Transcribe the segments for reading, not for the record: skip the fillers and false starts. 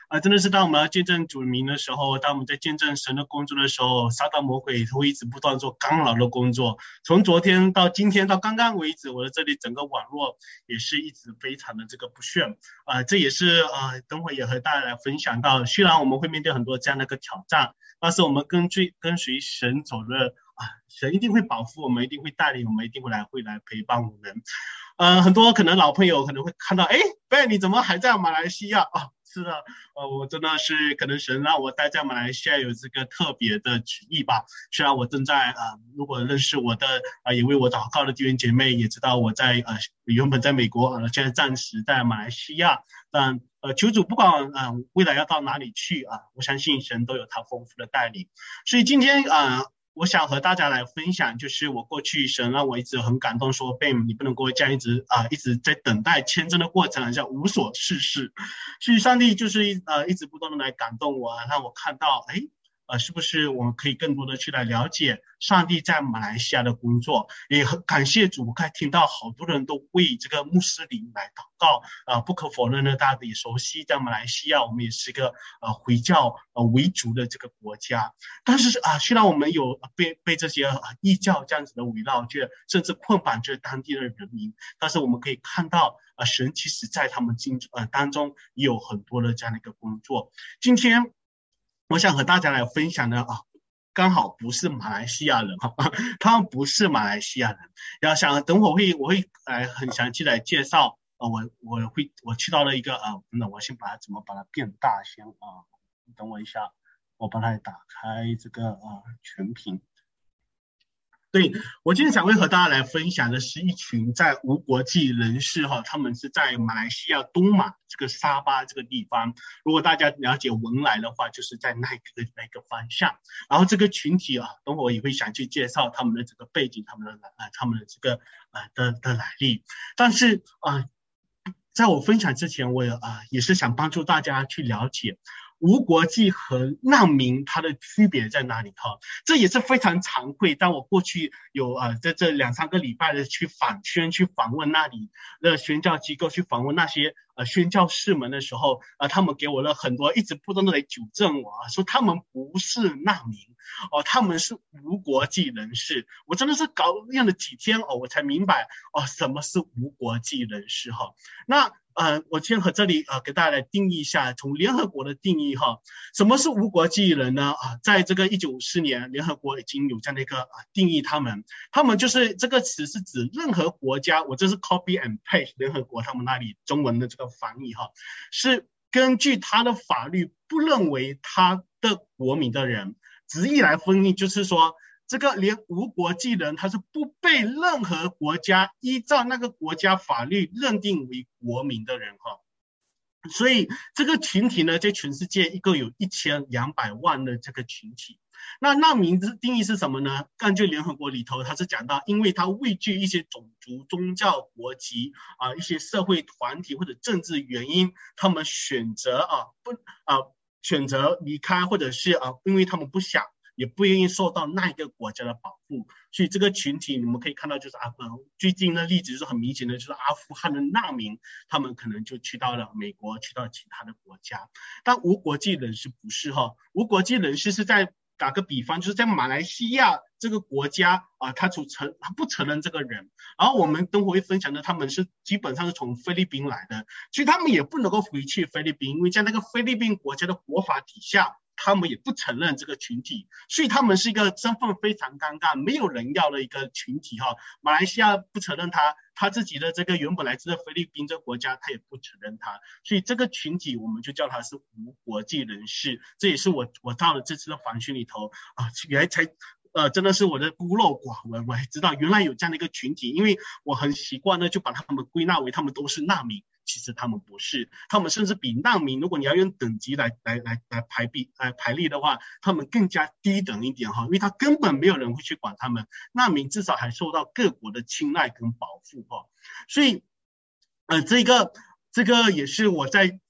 真的是当我们要见证主名的时候，当我们在见证神的工作的时候，撒旦魔鬼会一直不断做干扰的工作。从昨天到今天到刚刚为止，我的这里整个网络也是一直非常的这个不顺。这也是等会也和大家来分享到，虽然我们会面对很多这样的一个挑战，但是我们跟随神走的神一定会保护我们，一定会带领我们，一定会来陪伴我们。很多可能老朋友可能会看到，Ben 你怎么还在马来西亚是的，我真的是可能神让我待在马来西亚有这个特别的旨意吧。虽然我正在如果认识我的也为我祷告的弟兄姐妹也知道我在原本在美国现在暂时在马来西亚，但求主不管未来要到哪里去我相信神都有他丰富的带领。所以今天我想和大家来分享，就是我过去神让我一直很感动说，Ben 你不能够这样一直在等待签证的过程好像无所事事。所以上帝就是一直不断的来感动我让我看到是不是我们可以更多的去来了解上帝在马来西亚的工作。也很感谢主，我刚才听到好多人都为这个穆斯林来祷告不可否认的，大家也熟悉在马来西亚我们也是一个回教为主的这个国家。但是虽然我们有被这些异教这样子的围绕着，甚至捆绑着当地的人民，但是我们可以看到神其实在他们当中也有很多的这样的一个工作。今天我想和大家来分享的刚好不是马来西亚人他们不是马来西亚人。然后想等会我会很详细来介绍我去到了一个我先怎么把它变大先等我一下，我把它打开这个全屏。对，我今天想会和大家来分享的是一群在无国际人士他们是在马来西亚东马这个沙巴这个地方，如果大家了解文莱的话就是在那个方向。然后这个群体等会我也会想去介绍他们的这个背景，他们的这个的来历。但是在我分享之前，我也是想帮助大家去了解无国际和难民它的区别在哪里这也是非常惭愧，当我过去有在这2-3个礼拜的去访问那里的宣教机构，去访问那些宣教士们的时候他们给我了很多一直不断的来纠正我说他们不是难民他们是无国际人士。我真的是搞用了几天我才明白什么是无国际人士那我先和这里给大家来定义一下，从联合国的定义什么是无国际人呢在这个1954年联合国已经有这样的一个定义他们就是这个词是指任何国家，我这是 copy and paste 联合国他们那里中文的这个翻译是根据他的法律不认为他的国民的人，直译来翻译就是说这个连无国际人他是不被任何国家依照那个国家法律认定为国民的人所以这个群体呢在全世界一共有1200万的这个群体。那难民的定义是什么呢？根据联合国里头他是讲到，因为他畏惧一些种族宗教国籍一些社会团体或者政治原因，他们选择选择离开，或者是因为他们不想也不愿意受到那一个国家的保护。所以这个群体你们可以看到就是最近的例子就是很明显的，就是阿富汗的难民他们可能就去到了美国，去到其他的国家。但无国际人士不是无国际人士是在打个比方，就是在马来西亚这个国家他不承认这个人。然后我们等会会分享的他们是基本上是从菲律宾来的，所以他们也不能够回去菲律宾，因为在那个菲律宾国家的国法底下他们也不承认这个群体，所以他们是一个身份非常尴尬没有人要的一个群体马来西亚不承认他自己的这个原本来自的菲律宾这个国家他也不承认他，所以这个群体我们就叫他是无国际人士。这也是我到了这次的访讯里头原来才真的是我的孤陋寡闻，我还知道原来有这样的一个群体，因为我很习惯的就把他们归纳为他们都是难民，其实他们不是，他们甚至比难民，如果你要用等级来排列的话，他们更加低等一点因为他根本没有人会去管他们，难民至少还受到各国的青睐跟保护所以这个也是我在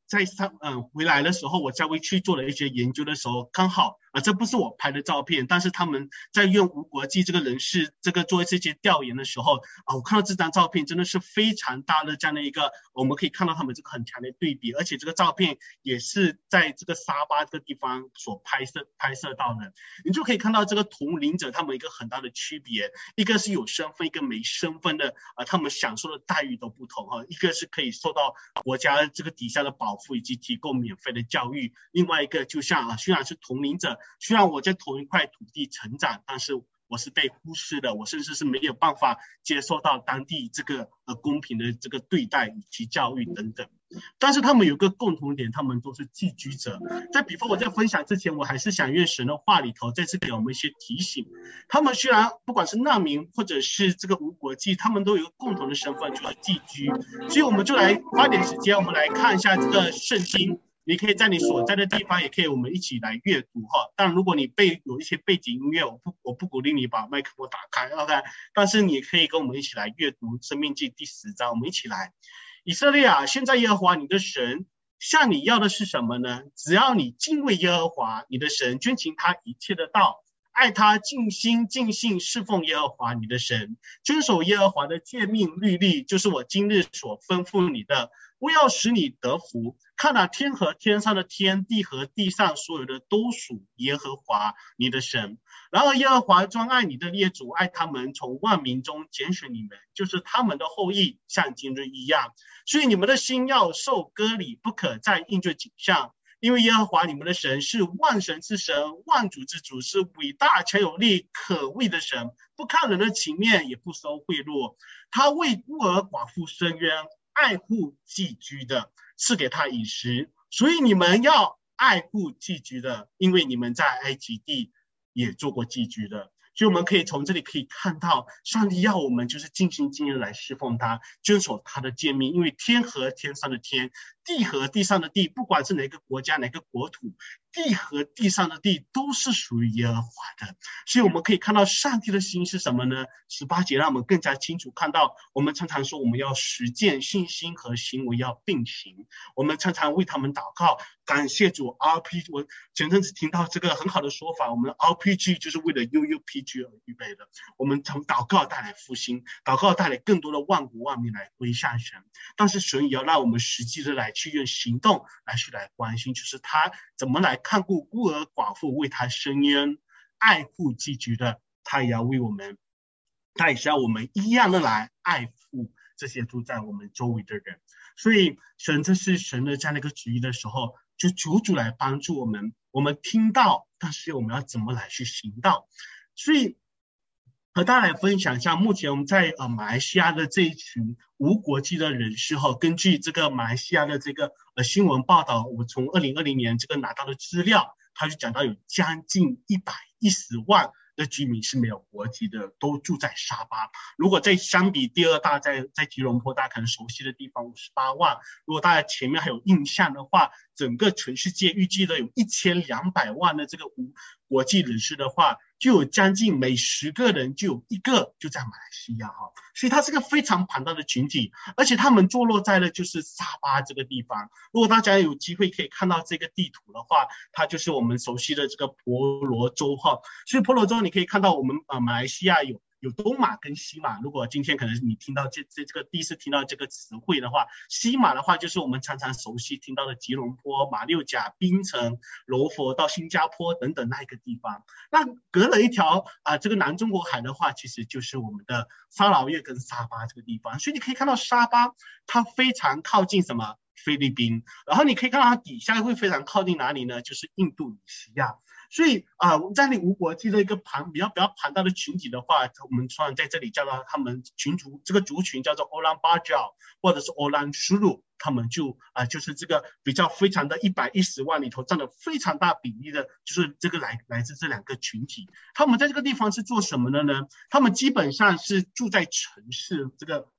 回来的时候，我稍微去做了一些研究的时候，刚好这不是我拍的照片，但是他们在用无国际这个人士做这些调研的时候我看到这张照片真的是非常大的这样的一个，我们可以看到他们这个很强的对比，而且这个照片也是在这个沙巴这个地方所拍摄到的，你就可以看到这个同龄者他们一个很大的区别，一个是有身份，一个没身份的他们享受的待遇都不同一个是可以受到国家这个底下的保护以及提供免费的教育，另外一个就像虽然是同龄者，虽然我在同一块土地成长，但是我是被忽视的，我甚至是没有办法接受到当地这个公平的这个对待以及教育等等。但是他们有个共同点，他们都是寄居者。在比方我在分享之前，我还是想愿神的话里头再次给我们一些提醒，他们虽然不管是难民或者是这个无国籍，他们都有一个共同的身份，就是寄居。所以我们就来花点时间，我们来看一下这个圣经，你可以在你所在的地方也可以我们一起来阅读当然如果你有一些背景音乐，我不鼓励你把麦克风打开 OK， 但是你可以跟我们一起来阅读申命记第10章，我们一起来。以色列现在耶和华你的神向你要的是什么呢？只要你敬畏耶和华你的神，遵行他一切的道，爱他，尽心尽性侍奉耶和华你的神，遵守耶和华的诫命律例，就是我今日所吩咐你的，我要使你得福。看天和天上的天，地和地上所有的都属耶和华你的神。然而耶和华专爱你的列祖，爱他们，从万民中拣选你们，就是他们的后裔，像今日一样。所以你们的心要受割礼，不可再应着景象，因为耶和华你们的神是万神之神，万主之主，是伟大强有力可畏的神，不看人的情面，也不收贿赂。他为孤儿寡妇伸冤，爱护寄居的，赐给他饮食。所以你们要爱护寄居的，因为你们在埃及地也做过寄居的。所以我们可以从这里可以看到，上帝要我们就是尽心尽力来侍奉他，遵守他的诫命，因为天和天上的天，地和地上的地，不管是哪个国家哪个国土，地和地上的地都是属于耶和华的。所以我们可以看到上帝的心是什么呢？18节让我们更加清楚看到，我们常常说我们要实践，信心和行为要并行，我们常常为他们祷告，感谢主。 RPG 我前阵子听到这个很好的说法，我们 RPG 就是为了 UUPG 而预备的，我们从祷告带来复兴，祷告带来更多的万国万民来归向神，但是神也要让我们实际的来去用行动来关心，就是他怎么来看顾孤儿寡妇，为他伸冤，爱护寄居的，他也要为我们，他也是要我们一样的来爱护这些住在我们周围的人。所以这是神的这样的一个旨意的时候，就求主来帮助我们，我们听到，但是我们要怎么来去行道。所以和大家来分享一下，目前我们在马来西亚的这一群无国籍的人士根据这个马来西亚的这个新闻报道，我从2020年这个拿到的资料，他就讲到有将近110万的居民是没有国籍的，都住在沙巴。如果再相比第二大在吉隆坡，大家可能熟悉的地方58万，如果大家前面还有印象的话，整个全世界预计的有1200万的这个无国籍人士的话，就有将近每10个人就有1个就在马来西亚所以它是个非常庞大的群体，而且他们坐落在了就是沙巴这个地方。如果大家有机会可以看到这个地图的话，它就是我们熟悉的这个婆罗洲所以婆罗洲你可以看到我们马来西亚有东马跟西马。如果今天可能你听到这个第一次听到这个词汇的话，西马的话就是我们常常熟悉听到的吉隆坡、马六甲、槟城、柔佛到新加坡等等那一个地方。那隔了一条这个南中国海的话，其实就是我们的沙劳越跟沙巴这个地方。所以你可以看到沙巴它非常靠近什么菲律宾，然后你可以看到它底下会非常靠近哪里呢？就是印度尼西亚。所以在你无国籍的一个比较庞大的群体的话，我们突然在这里叫到他们这个族群叫做欧兰巴焦或者是欧兰苏鲁，他们就是这个比较非常的110万里头占了非常大比例的，就是这个来自这两个群体。他们在这个地方是做什么的呢？他们基本上是住在城市这个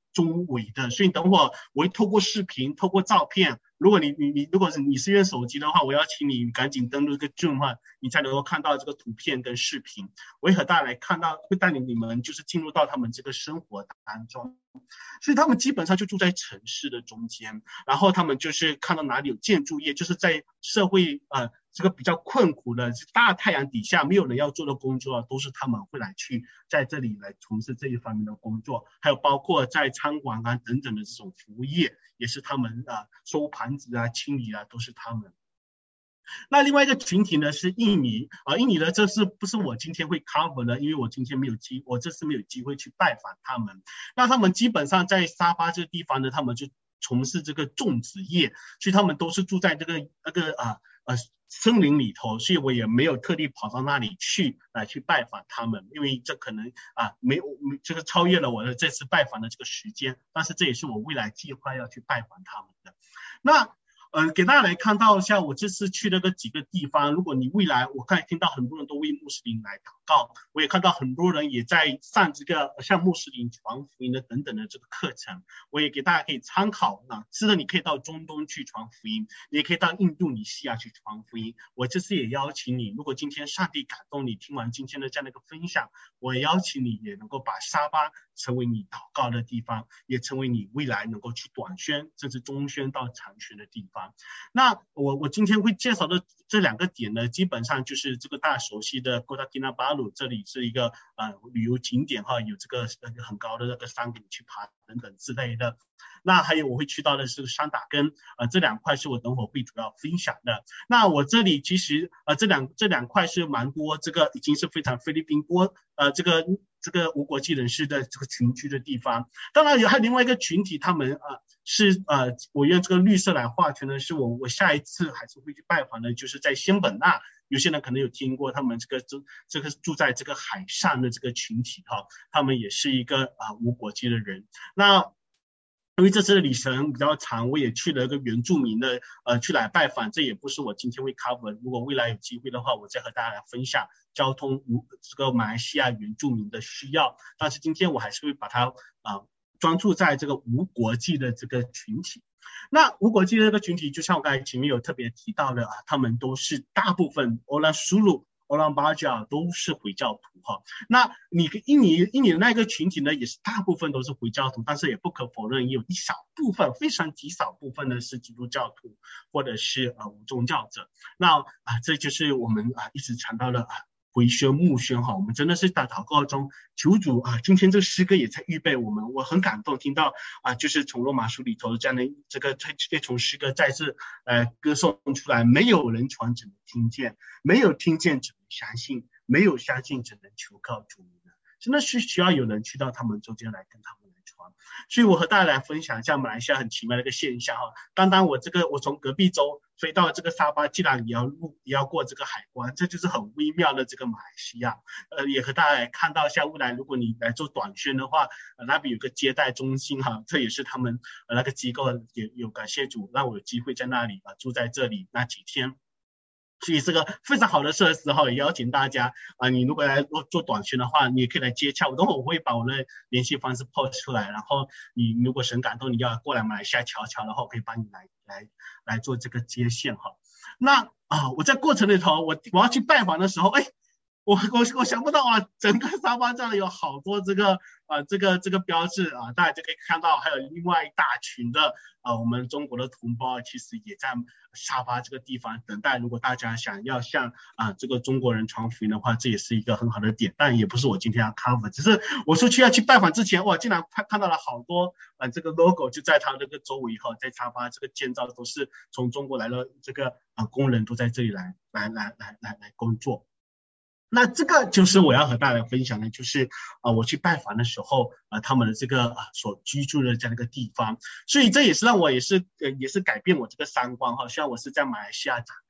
中纬的，所以等会我会透过视频，透过照片。如果如果你是用手机的话，我要请你赶紧登录这个 Zoom 的话，你才能够看到这个图片跟视频。我会和大家来看到，会带领你们就是进入到他们这个生活当中。所以他们基本上就住在城市的中间，然后他们就是看到哪里有建筑业，就是在社会这个比较困苦的大太阳底下没有人要做的工作，都是他们会来去在这里来从事这一方面的工作。还有包括在餐馆啊等等的这种服务业，也是他们收盘子啊清理啊都是他们。那另外一个群体呢是印尼印尼的这是不是我今天会 cover 的，因为我这次没有机会去拜访他们。那他们基本上在沙巴这个地方呢，他们就从事这个种植业，所以他们都是住在这个森林里头，所以我也没有特地跑到那里去去拜访他们，因为这可能没有这个超越了我的这次拜访的这个时间，但是这也是我未来计划要去拜访他们的。那给大家来看到一下，我这次去了几个地方。如果你未来，我刚才听到很多人都为穆斯林来祷告，我也看到很多人也在上这个像穆斯林传福音的等等的这个课程，我也给大家可以参考。是的，你可以到中东去传福音，你也可以到印度尼西亚去传福音。我这次也邀请你，如果今天上帝感动你，听完今天的这样的一个分享，我也邀请你也能够把沙巴成为你祷告的地方，也成为你未来能够去短宣甚至中宣到长宣的地方。那我今天会介绍的这2个点呢，基本上就是这个大家熟悉的 Kota Kinabalu， 这里是一个旅游景点有这个很高的那个山顶去爬等等之类的。那还有我会去到的是山打根这2块是我等会会主要分享的。那我这里其实这两块是蛮多，这个已经是非常菲律宾多这个无国籍人士的这个群居的地方。当然还有另外一个群体，他们是我用这个绿色来划圈的，是我下一次还是会去拜访的，就是在仙本那。有些人可能有听过他们这个住在这个海上的这个群体他们也是一个无国籍的人。那因为这次的旅程比较长，我也去了一个原住民的去来拜访，这也不是我今天会 cover。如果未来有机会的话，我再和大家来分享交通这个马来西亚原住民的需要。但是今天我还是会把它专注在这个无国籍的这个群体。那无国籍的这个群体，就像我刚才前面有特别提到的他们都是大部分Orang Sulu、Orang Baja 都是回教徒那印尼的那个群体呢，也是大部分都是回教徒，但是也不可否认，也有一小部分非常极少部分的是基督教徒或者是无宗教者。那这就是我们一直谈到的回宣牧宣我们真的是在祷告中求主今天这个诗歌也在预备我们，我很感动听到就是从罗马书里头这样的这个从诗歌再次歌颂出来，没有人传只能听见，没有听见只能相信，没有相信只能求靠主名，真的是需要有人去到他们中间来跟他们来传。所以我和大家来分享一下马来西亚很奇妙的一个现象单单我从隔壁州飞到这个沙巴，既然也要过这个海关，这就是很微妙的这个马来西亚。也和大家来看到一下，未来如果你来做短宣的话，那边有个接待中心这也是他们那个机构也有感谢主让我有机会在那里住在这里那几天。所以是个非常好的设施也邀请大家你如果来做短宣的话，你也可以来接洽我，等会我会把我的联系方式 post 出来，然后你如果神感动你要过来马来西亚瞧瞧的话，我可以帮你来做这个接线那我在过程里头我要去拜访的时候我想不到整个沙巴这里有好多这个标志大家就可以看到，还有另外一大群的我们中国的同胞其实也在沙巴这个地方等待。如果大家想要向这个中国人传福音的话，这也是一个很好的点，但也不是我今天要 cover。只是我说要去拜访之前，竟然看到了好多这个 logo 就在他那个周围在沙巴这个建造都是从中国来的这个工人都在这里来工作。那这个就是我要和大家分享的，就是我去拜访的时候他们的这个所居住的这样一个地方。所以这也是让我也是改变我这个三观像我是在马来西亚长大，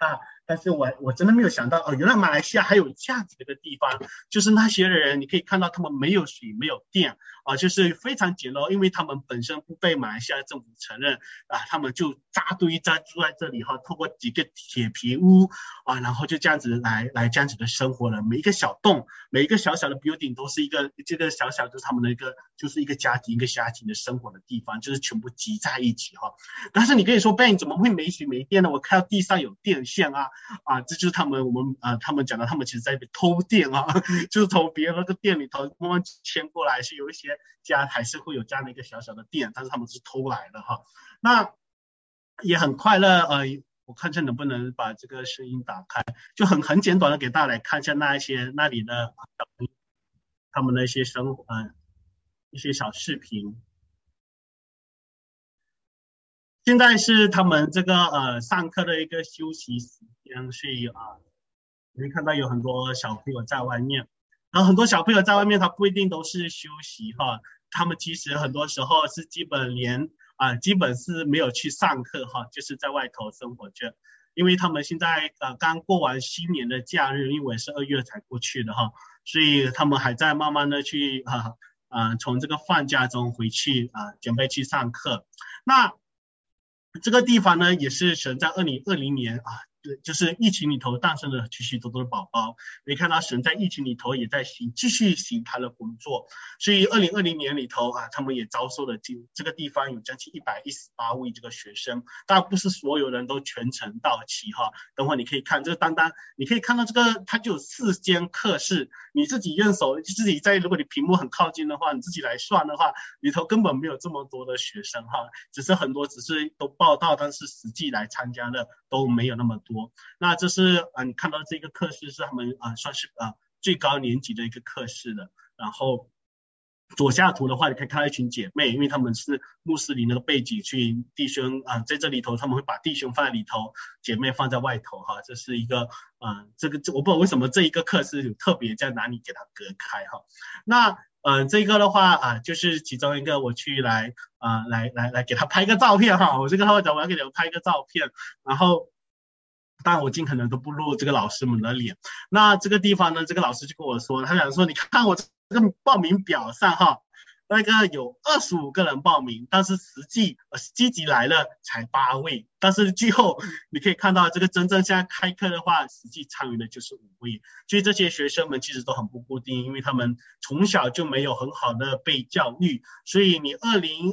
但是我真的没有想到哦，原来马来西亚还有这样子的一个地方，就是那些人你可以看到他们没有水没有电啊，就是非常简陋，因为他们本身不被马来西亚政府承认啊，他们就扎住在这里哈，透过几个铁皮屋啊，然后就这样子来这样子的生活了。每一个小洞，每一个小小的 building 都是一个这个小小就是他们的就是一个家庭的生活的地方，就是全部集在一起哈。但是你可以说 Ben 怎么会没水没电呢？我看到地上有电线这就是他们讲的，他们其实在偷电就是从别人那个店里头慢慢迁过来，是有一些家还是会有这样的一个小小的店，但是他们是偷来的哈。那也很快乐我看看能不能把这个声音打开，就很简短的给大家来看一下那里的他们的一些一些小视频。现在是他们这个上课的一个休息时间，所以你会看到有很多小朋友在外面，然后很多小朋友在外面，他不一定都是休息哈，他们其实很多时候是基本是没有去上课哈，就是在外头生活着，因为他们现在刚过完新年的假日，因为是2月才过去的哈，所以他们还在慢慢的去从这个放假中回去准备去上课。那这个地方呢，也是神在2020年就是疫情里头诞生了许许多多的宝宝。你看到神在疫情里头也在继续行他的工作，所以2020年里头他们也招收了这个地方有将近118位这个学生，当然不是所有人都全程到齐哈。等会你可以看这个你可以看到这个它就有4间课室，你自己用手自己如果你屏幕很靠近的话，你自己来算的话，里头根本没有这么多的学生哈，只是很多只是都报到，但是实际来参加的都没有那么多。那这是你看到这个课室是他们算是最高年级的一个课室的。然后左下图的话，你可以看到一群姐妹，因为他们是穆斯林那个背景，去弟兄在这里头他们会把弟兄放在里头，姐妹放在外头哈。这是一个我不知道为什么这一个课室有特别在哪里给它隔开哈。那这个的话就是其中一个我去来给他拍个照片哈。我这个会长我要给你们拍一个照片，然后当然我尽可能都不露这个老师们的脸。那这个地方呢，这个老师就跟我说，他想说你看我这个报名表上哈，那个有25个人报名，但是实际积极来了才8位，但是最后你可以看到这个真正现在开课的话，实际参与的就是5位。所以这些学生们其实都很不固定，因为他们从小就没有很好的被教育，所以你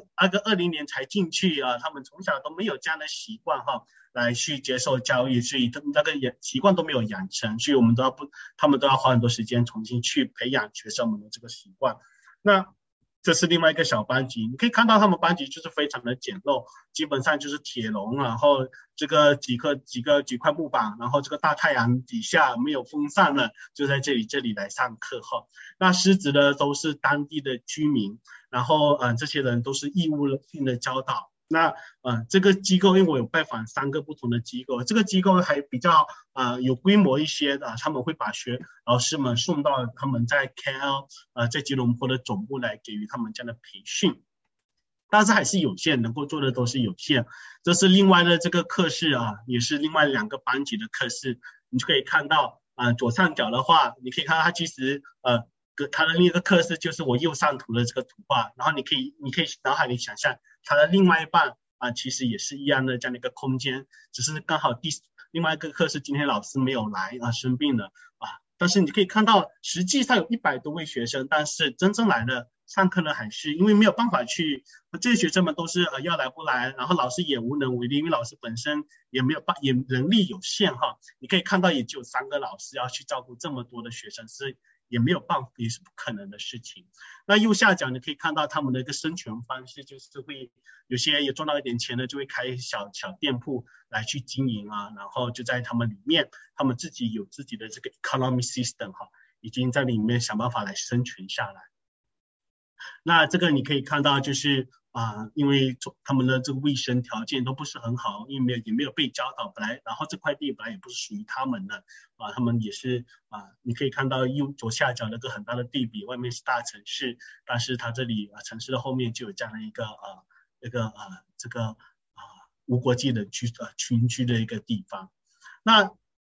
20年才进去他们从小都没有这样的习惯哈，来去接受教育，所以那个习惯都没有养成，所以他们都要花很多时间重新去培养学生们的这个习惯。那这是另外一个小班级，你可以看到他们班级就是非常的简陋，基本上就是铁笼，然后这个几块木板，然后这个大太阳底下没有风扇了，就在这里来上课哈。那师资的都是当地的居民，然后这些人都是义务性的教导。那这个机构因为我有拜访3个不同的机构，这个机构还比较有规模一些的，他们会把老师们送到他们在 KL 在吉隆坡的总部来给予他们这样的培训，但是还是有限，能够做的都是有限。这是另外的这个课室也是另外2个班级的课室，你就可以看到左上角的话，你可以看到它其实它的另一个课室就是我右上图的这个图画，然后你可以脑海里想象它的另外一半其实也是一样的这样的一个空间，只是刚好另外一个课室今天老师没有来生病了但是你可以看到实际上有100多位学生，但是真正来了上课呢，还是因为没有办法去，这些学生们都是要来不来，然后老师也无能为力，因为老师本身也人力有限哈。你可以看到也只有3个老师要去照顾这么多的学生，也没有办法，也是不可能的事情。那右下角你可以看到他们的一个生存方式，就是会有些也赚到一点钱的，就会开小店铺来去经营然后就在他们里面，他们自己有自己的这个 economic system 已经在里面想办法来生存下来。那这个你可以看到就是因为他们的这个卫生条件都不是很好，因为也没有被教导，然后这块地本来也不是属于他们的他们也是你可以看到左下角那个很大的地比，外面是大城市，但是它这里城市的后面就有这样的一个这个无国际的群居的一个地方。那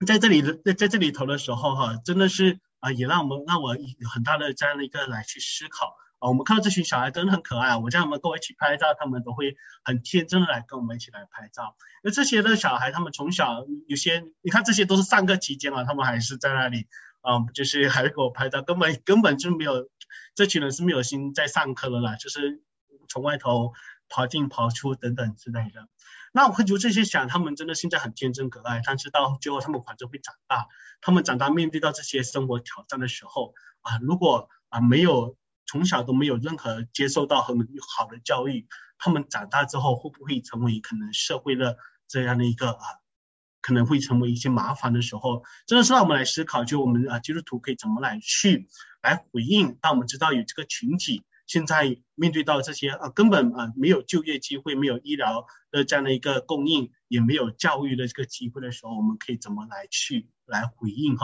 在这里头的时候哈，真的是也让我有很大的这样的一个来去思考我们看到这群小孩真的很可爱我叫他们跟我一起拍照，他们都会很天真的来跟我们一起来拍照。那这些的小孩，他们从小有些，你看这些都是上课期间他们还是在那里就是还给我拍照，根本就没有，这群人是没有心在上课了啦，就是从外头跑进跑出等等之类的。那我会觉得这些小孩他们真的现在很天真可爱，但是到最后他们反正会长大，他们长大面对到这些生活挑战的时候如果没有从小都没有任何接受到很好的教育，他们长大之后会不会成为可能社会的这样的一个可能会成为一些麻烦的时候，真的是让我们来思考，就我们基督徒可以怎么来回应。当我们知道有这个群体现在面对到这些根本没有就业机会，没有医疗的这样的一个供应，也没有教育的这个机会的时候，我们可以怎么来回应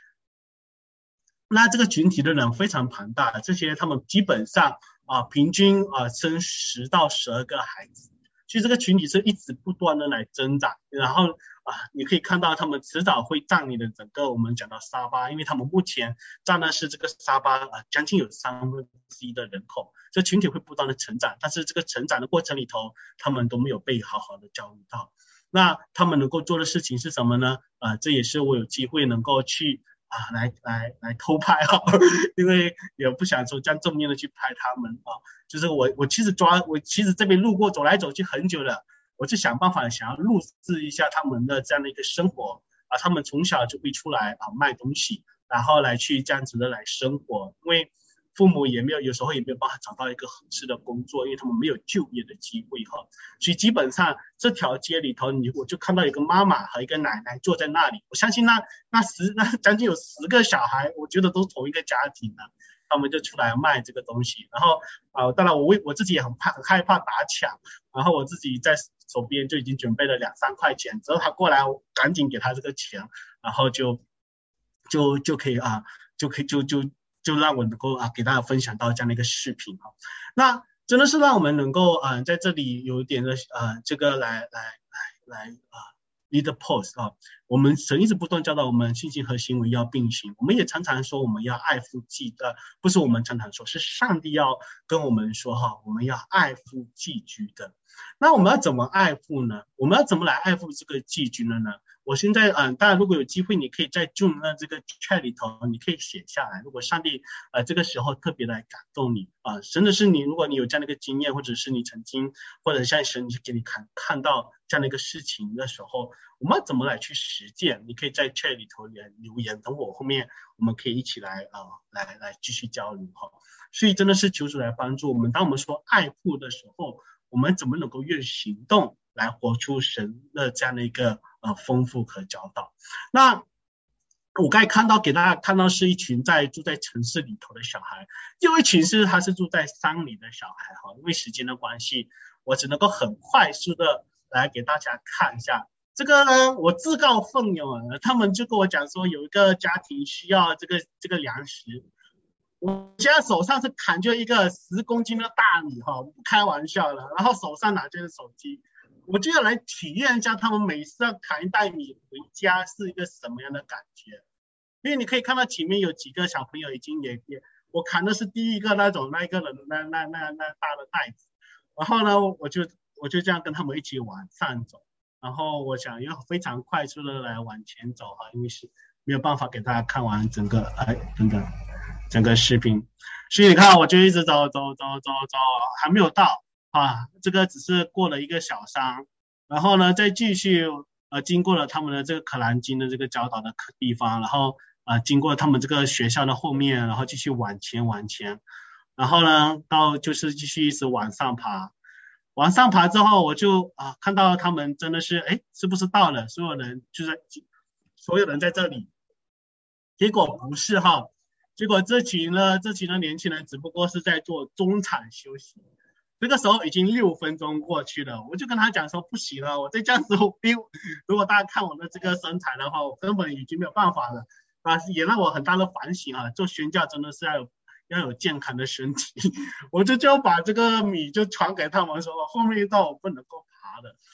那这个群体的人非常庞大，这些他们基本上平均生10到12个孩子，所以这个群体是一直不断的来增长，然后你可以看到他们迟早会占领的整个我们讲到沙巴，因为他们目前占的是这个沙巴将近有1/3的人口，这群体会不断的成长，但是这个成长的过程里头，他们都没有被好好的教育到。那他们能够做的事情是什么呢？这也是我有机会能够去来偷拍因为也不想说这样正面的去拍他们就是我其实这边路过走来走去很久了，我就想办法想要录制一下他们的这样的一个生活他们从小就会出来卖东西，然后来去这样子的来生活，因为父母有时候也没有办法找到一个合适的工作，因为他们没有就业的机会所以基本上这条街里头我就看到一个妈妈和一个奶奶坐在那里，我相信那将近有10个小孩，我觉得都是同一个家庭他们就出来卖这个东西。然后当然我自己也很害怕打抢，然后我自己在手边就已经准备了2-3块钱，之后他过来我赶紧给他这个钱，然后就可以就让我能够给大家分享到这样的一个视频那真的是让我们能够在这里有一点的这个来lead the post 我们神一直不断教导我们信心和行为要并行，我们也常常说我们要爱父祭不是我们常常说，是上帝要跟我们说我们要爱父寄居的。那我们要怎么爱父呢？我们要怎么来爱父这个寄居的呢？我现在当然如果有机会你可以在 Zoom 的这个 chat 里头你可以写下来，如果上帝这个时候特别来感动你真的是如果你有这样的一个经验，或者是你曾经或者像神给你看到这样的一个事情的时候，我们要怎么来去实践？你可以在 chat 里头留言，等我后面我们可以一起来来继续交流所以真的是求主来帮助我们，当我们说爱父的时候，我们怎么能够用行动来活出神的这样的一个丰富和教导。那我刚才给大家看到是一群住在城市里头的小孩，又一群他是住在山里的小孩因为时间的关系，我只能够很快速的来给大家看一下这个呢。我自告奋勇他们就跟我讲说有一个家庭需要这个粮食，我现在手上是扛着一个10公斤的大米不开玩笑了，然后手上拿着手机，我就要来体验一下他们每次要扛一袋米回家是一个什么样的感觉。因为你可以看到前面有几个小朋友已经我扛的是第一个那一个人那大的袋子，然后呢我就这样跟他们一起往上走，然后我想要非常快速的来往前走因为是没有办法给大家看完整个视频，所以你看我就一直走还没有到这个只是过了一个小山，然后呢再继续经过了他们的这个可兰经的这个教导的地方，然后经过他们这个学校的后面，然后继续往前，然后呢到就是继续一直往上爬之后，我就看到他们真的是是不是到了，所有人在这里，结果不是结果这群的年轻人只不过是在做中场休息，这个时候已经6分钟过去了，我就跟他讲说不行了，我再这样子如果大家看我的这个身材的话，我根本已经没有办法了也让我很大的反省做宣教真的是要有健康的身体我就把这个米就传给他们说后面一道我不能够爬的，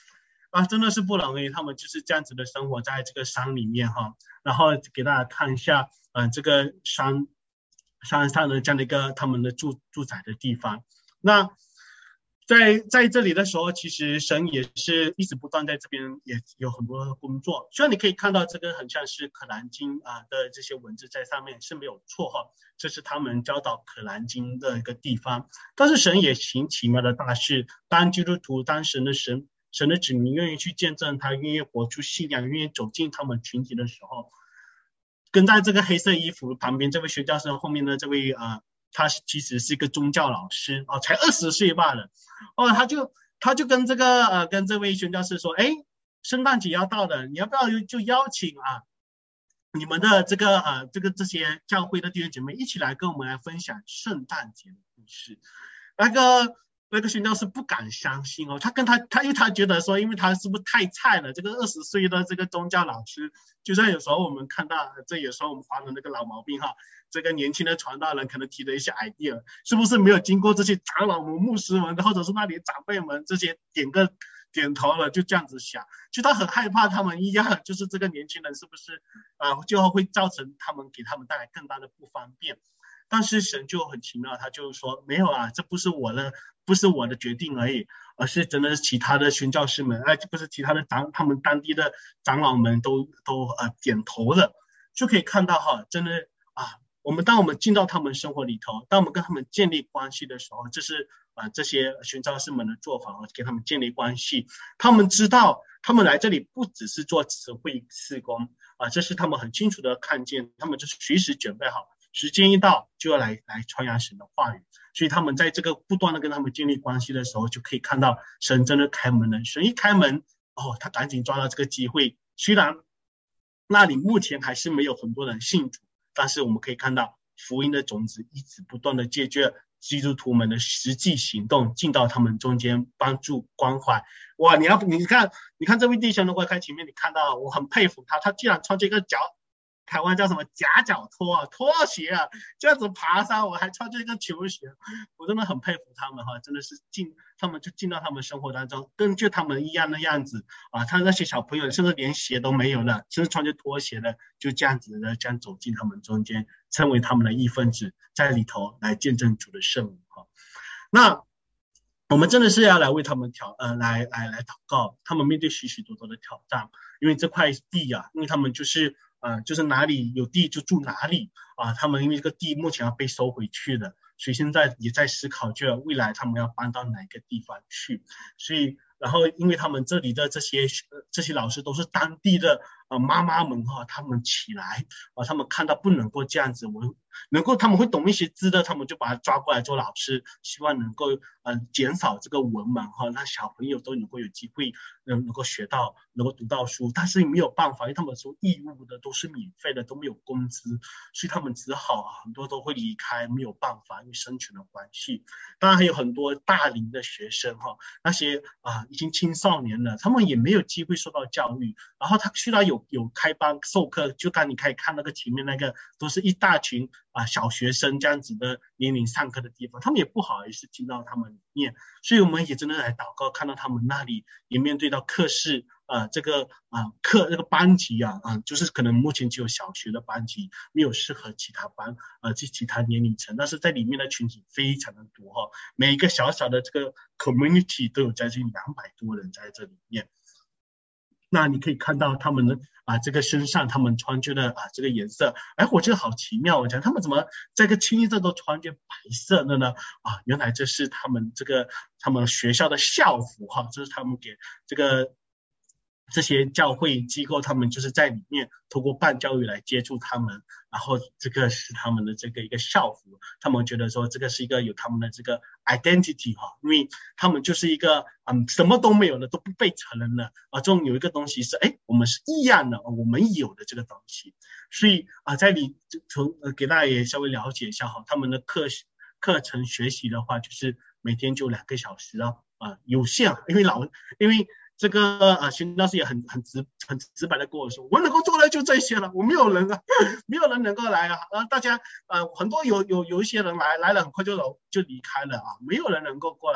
真的是不容易，他们就是这样子的生活在这个山里面哈。然后给大家看一下，这个山上的这样的一个他们的住宅的地方。那在这里的时候，其实神也是一直不断在这边也有很多工作。虽然你可以看到这个很像是可兰经的这些文字在上面是没有错哈，这是他们教导可兰经的一个地方。但是神也行奇妙的大事，当基督徒当神的子民愿意去见证他，愿意活出信仰，愿意走进他们群体的时候，跟在这个黑色衣服旁边这位宣教士后面的这位他其实是一个宗教老师才20岁罢了他就跟跟这位宣教士说，圣诞节要到了，你要不要就邀请你们的这些教会的弟兄姐妹一起来跟我们来分享圣诞节的故事。那个宣教士不敢相信因为他觉得说，因为他是不是太菜了，这个20岁的这个宗教老师，就像有时候我们看到，这有时候我们华人那个老毛病这个年轻的传道人可能提的一些 idea， 是不是没有经过这些长老们、牧师们，或者是那里长辈们这些点头了，就这样子想，就他很害怕他们一样，就是这个年轻人是不是最后会造成给他们带来更大的不方便。但是神就很奇妙，他就说没有这不是我的决定而已，而是真的是其他的宣教士们，不是其他的他们当地的长老们都点头了，就可以看到真的当我们进到他们生活里头，当我们跟他们建立关系的时候，这是这些宣教士们的做法给他们建立关系。他们知道他们来这里不只是做词汇事工这是他们很清楚的看见，他们就是随时准备好，时间一到就要来传扬神的话语。所以他们在这个不断的跟他们建立关系的时候，就可以看到神真的开门了。神一开门他赶紧抓到这个机会，虽然那里目前还是没有很多人信主，但是我们可以看到福音的种子一直不断的借着基督徒们的实际行动进到他们中间，帮助关怀。哇，你看这位弟兄，如果看前面你看到，我很佩服他竟然穿这个台湾叫什么夹脚拖鞋这样子爬山，我还穿这个球鞋，我真的很佩服他们真的是他们就进到他们生活当中，跟就他们一样的样子他那些小朋友甚至连鞋都没有了，甚至穿着拖鞋的，就这样子的这样走进他们中间，成为他们的一份子，在里头来见证主的圣名那我们真的是要来为他们来祷告，他们面对许许多多的挑战，因为这块地因为他们就是哪里有地就住哪里他们因为这个地目前要被收回去的，所以现在也在思考着未来他们要搬到哪个地方去。所以然后因为他们这里的这些老师都是当地的妈妈们他们起来他们看到不能够这样子，他们会懂一些字的，他们就把他抓过来做老师，希望能够减少这个文盲让小朋友都能够有机会能够学到，能够读到书。但是没有办法，因为他们说义务的都是免费的，都没有工资，所以他们只好很多都会离开，没有办法，因为生存的关系。当然还有很多大龄的学生那些已经青少年了，他们也没有机会受到教育，然后他虽然有开班授课，就刚你可以看那个前面那个都是一大群小学生这样子的年龄上课的地方，他们也不好意思进到他们里面。所以我们也真的来祷告，看到他们那里也面对到课室这个班级就是可能目前只有小学的班级，没有适合其他班其他年龄层，但是在里面的群体非常的多每一个小小的这个 community 都有将近200多人在这里面。那你可以看到他们的这个身上他们穿着的这个颜色，我觉得好奇妙，我讲他们怎么这个清一色都穿着白色的呢原来这是他们学校的校服这是他们给这些教会机构，他们就是在里面透过办教育来接触他们，然后这个是他们的这个一个校服，他们觉得说这个是一个有他们的这个 identity 因为他们就是一个什么都没有的，都不被承认的这种有一个东西是我们是异样的我们有的这个东西。所以在里给大家也稍微了解一下他们的课程学习的话，就是每天就2个小时有限因为这个宣教士也很直白的跟我说，我能够做的就这些了，我没有人能够来大家很多有一些人来了很快就离开了没有人能够过来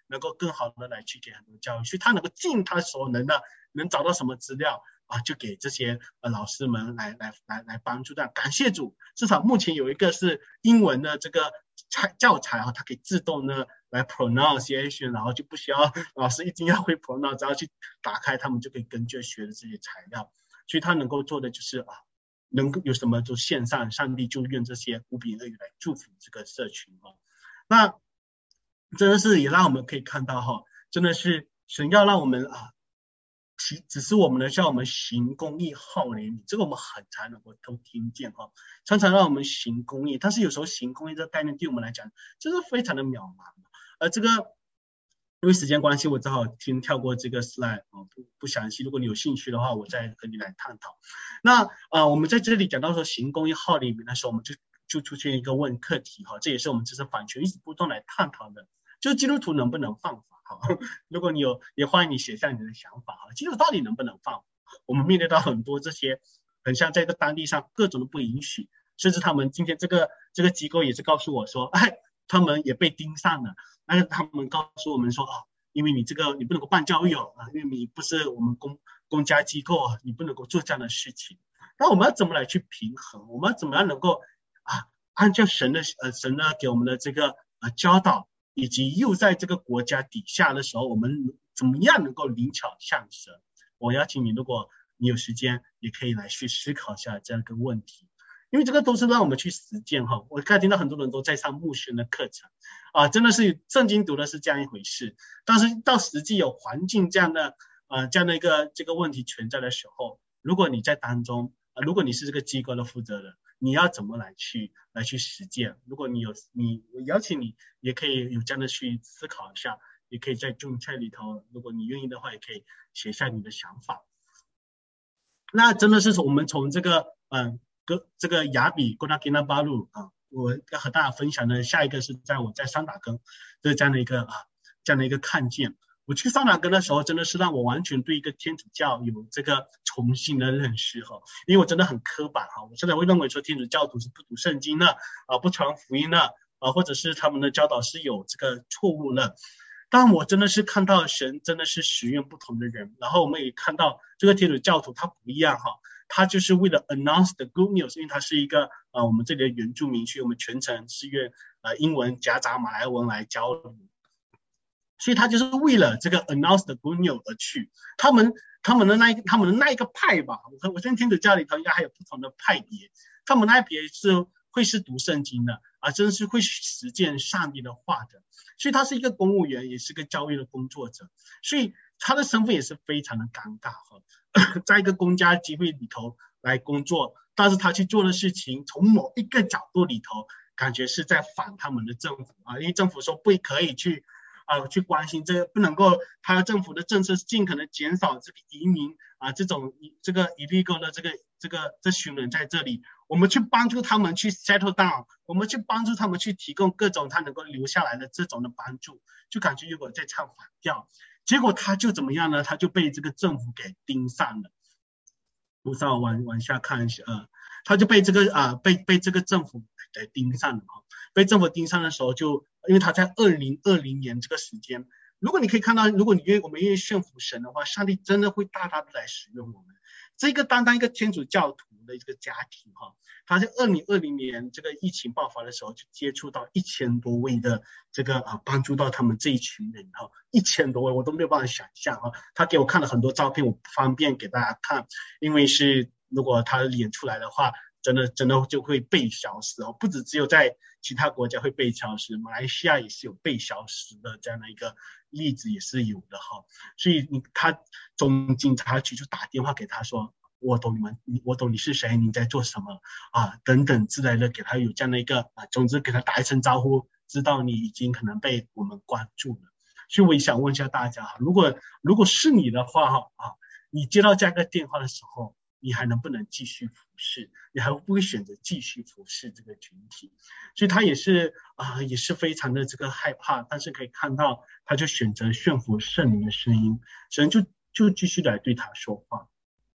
能够更好的来去给很多教育，所以他能够尽他所能的，能找到什么资料就给这些老师们来帮助。感谢主，至少目前有一个是英文的这个教材它可以自动的来 pronunciation， 然后就不需要老师一定要会 pronounce， 只要去打开他们就可以跟着学的这些材料。所以他能够做的就是能够有什么就线上，上帝就用这些无比恶语来祝福这个社群那真的是也让我们可以看到真的是神要让我们只是我们的叫我们行公义好怜悯，这个我们很常能够都听见常常让我们行公义，但是有时候行公义这个概念对我们来讲就是非常的渺茫这个因为时间关系我只好跳过这个 slide 不详细，如果你有兴趣的话我再和你来探讨。那我们在这里讲到说行公义好怜悯的时候，我们就出现一个问课题这也是我们这次反权一直不断来探讨的，就是基督徒能不能放法如果你有，也欢迎你写下你的想法基督徒到底能不能放法？我们面对到很多这些很像在这个当地上各种的不允许，甚至他们今天这个机构也是告诉我说他们也被盯上了，但是他们告诉我们说因为你这个你不能够办教育因为你不是我们公家机构你不能够做这样的事情。那我们要怎么来去平衡？我们要怎么样能够按照神的给我们的这个教导，以及又在这个国家底下的时候，我们怎么样能够灵巧像神？我邀请你，如果你有时间也可以来去思考一下这样一个问题，因为这个都是让我们去实践我刚才听到很多人都在上牧训的课程真的是圣经读的是这样一回事，但是到实际有环境这样的一个这个问题存在的时候，如果你在当中如果你是这个机构的负责人，你要怎么来去实践？如果我邀请你也可以有这样的去思考一下，也可以在Zoom chat里头，如果你愿意的话也可以写下你的想法。那真的是我们从这个这个雅比哥纳吉纳巴路我要和大家分享的下一个是在我在桑打根的这样的一个看见。我去桑打根的时候真的是让我完全对一个天主教有这个重新的认识因为我真的很刻板我现在会认为说天主教徒是不读圣经的不传福音的或者是他们的教导是有这个错误的。但我真的是看到神真的是使用不同的人，然后我们也看到这个天主教徒他不一样他就是为了 announce the good news， 因为他是一个我们这里的原住民，所以我们全程是用英文夹杂马来文来交流，所以他就是为了这个 announce the good news 而去。他们的那一个派吧，我相信天主教里头应该还有不同的派别，他们那一别会是读圣经的真是会实践上帝的话的，所以他是一个公务员，也是个教育的工作者，所以他的身份也是非常的尴尬在一个公家机会里头来工作，但是他去做的事情从某一个角度里头感觉是在反他们的政府因为政府说不可以去关心这个，不能够他政府的政策是尽可能减少这个移民这种这个 illegal 的这群人在这里，我们去帮助他们去 settle down， 我们去帮助他们去提供各种他能够留下来的这种的帮助，就感觉如果在唱反调，结果他就怎么样呢？他就被这个政府给盯上了。不知道往下看一下他就被这个被这个政府给盯上了被政府盯上的时候就因为他在2020年这个时间，如果你可以看到，如果我们愿意顺服神的话，上帝真的会大大的来使用我们。这个单单一个天主教徒的一个家庭他在2020年这个疫情爆发的时候就接触到1000多位的这个帮助到他们这一群人1000多位我都没有办法想象他给我看了很多照片，我不方便给大家看，因为是如果他演出来的话真的就会被消失不只有在其他国家会被消失，马来西亚也是有被消失的这样的一个例子也是有的所以他总警察局就打电话给他说我懂你是谁，你在做什么等等之类的，给他有这样的一个总之给他打一声招呼，知道你已经可能被我们关注了。所以我也想问一下大家如果是你的话你接到这样一个电话的时候，你还能不能继续服侍？你还会不会选择继续服侍这个群体？所以他也是非常的这个害怕，但是可以看到他就选择顺服圣灵的声音，神就继续来对他说话。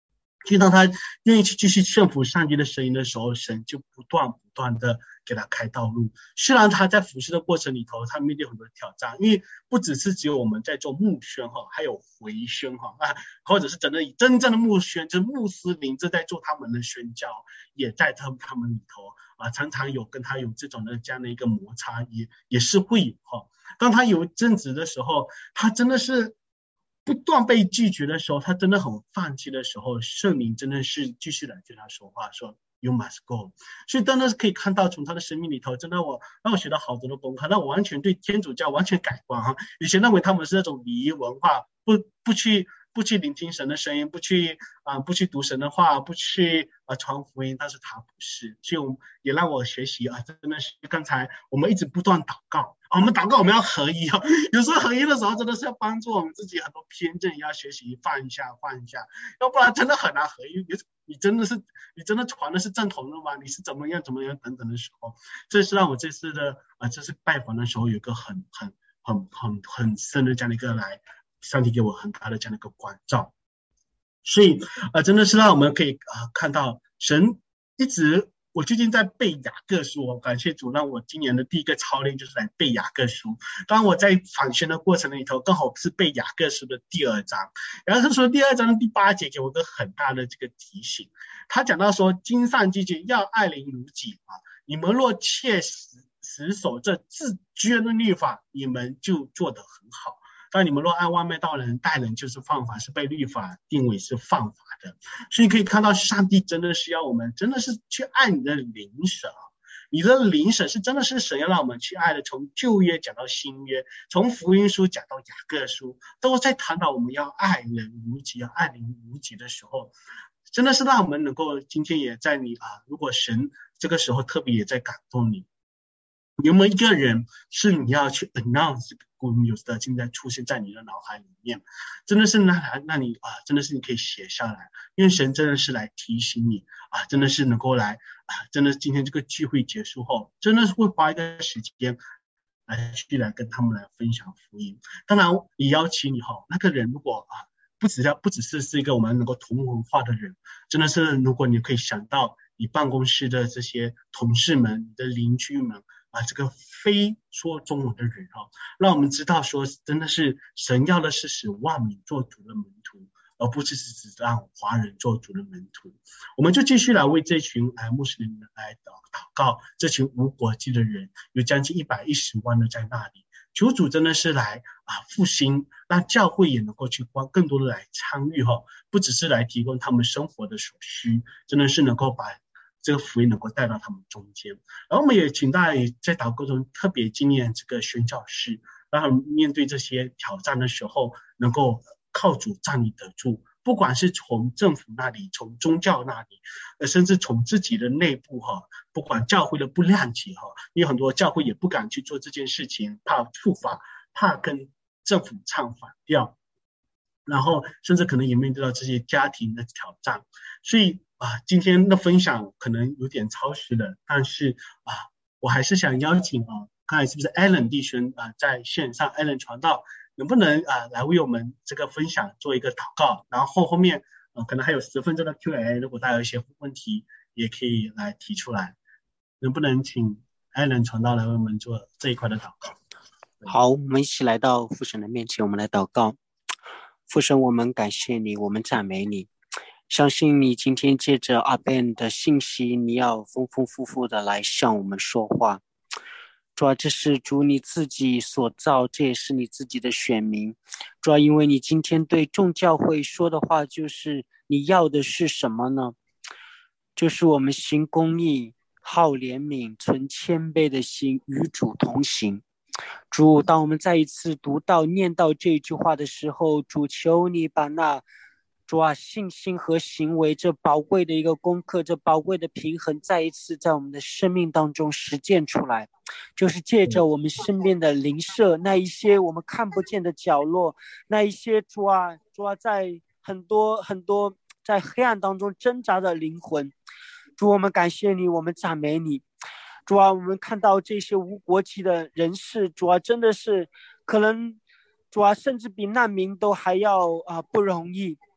所以当他愿意去继续顺服上帝的声音的时候，神就不断的给他开道路。虽然他在服侍的过程里头，他面对很多挑战，因为不只是只有我们在做牧宣还有回宣或者是真正的牧宣，就是穆斯林正在做他们的宣教，也在他们里头常常有跟他有这样的一个摩擦，也是会当他有正直的时候，他真的是不断被拒绝的时候，他真的很放弃的时候，圣灵真的是继续来对他说话，说 You must go。 所以真的是可以看到从他的生命里头，真的让我学到好多的功课，让我完全对天主教完全改观以前认为他们是那种礼仪文化，不去聆听神的声音，不去读神的话，不去传福音，但是他不是。所以也让我学习真的是刚才我们一直不断祷告我们祷告我们要合一有时候合一的时候真的是要帮助我们自己很多偏见，也要学习放一下，要不然真的很难合一。你真的传的是正统的吗？你是怎么样等等的时候，这是让我这次的这次拜访的时候有一个很深的这样的一个上帝给我很大的这样的一个关照。所以真的是让我们可以看到神一直。我最近在背雅各书感谢主让我今年的第一个操练就是来背雅各书。当我在访宣的过程里头，刚好是背雅各书的第2章，然后是说第2章的第8节给我一个很大的这个提醒。他讲到说，经上记着要爱邻如己你们若切实守这自捐的律法，你们就做得很好。但你们若按外面道人待人，就是犯法，是被律法定为是犯法的。所以可以看到上帝真的是要我们真的是去爱你的邻舍你的邻舍是真的是神要让我们去爱的。从旧约讲到新约，从福音书讲到雅各书，都在谈到我们要爱人如己，要爱邻如己的时候，真的是让我们能够今天也在你如果神这个时候特别也在感动你，有没有一个人是你要去 announce 这个 good news 的，现在出现在你的脑海里面，真的是那你真的是你可以写下来，因为神真的是来提醒你真的是能够来真的今天这个聚会结束后，真的是会花一个时间来跟他们来分享福音。当然也邀请你那个人如果不只是一个我们能够同文化的人，真的是如果你可以想到你办公室的这些同事们，你的邻居们这个非说中文的人让我们知道说真的是神要的是使万民做主的门徒，而不是只让华人做主的门徒。我们就继续来为这群穆斯林来祷告，这群无国籍的人有将近110万的在那里，求主真的是来复兴，让教会也能够去更多的来参与不只是来提供他们生活的所需，真的是能够把这个福音能够带到他们中间。然后我们也请大家在祷告中特别纪念这个宣教士，让他们面对这些挑战的时候能够靠主站立得住，不管是从政府那里，从宗教那里甚至从自己的内部不管教会的不谅解因为很多教会也不敢去做这件事情，怕触法，怕跟政府唱反调，然后甚至可能也面对到这些家庭的挑战。所以今天的分享可能有点超时了，但是我还是想邀请刚才是不是 Alan 弟兄在线上 Alan 传道，能不能来为我们这个分享做一个祷告，然后后面可能还有10分钟的 Q&A， 如果大家有一些问题也可以来提出来，能不能请 Alan 传道来为我们做这一块的祷告？ 好，我们一起来到父神的面前，我们来祷告。父神，我们感谢你，我们赞美你，相信你今天借着阿 Ben 的信息，你要丰丰富富的来向我们说话。主这是主你自己所造，这也是你自己的选民。主因为你今天对众教会说的话，就是你要的是什么呢？就是我们行公义，好怜悯，存谦卑的心，与主同行。主，当我们再一次念到这句话的时候，主求你把主信心和行为这宝贵的一个功课，这宝贵的平衡再一次在我们的生命当中实践出来，就是借着我们身边的邻舍，那一些我们看不见的角落，那一些主在很多在黑暗当中挣扎的灵魂。主，我们感谢你，我们赞美你。主我们看到这些无国籍的人士，主真的是可能甚至比难民都还要不容易。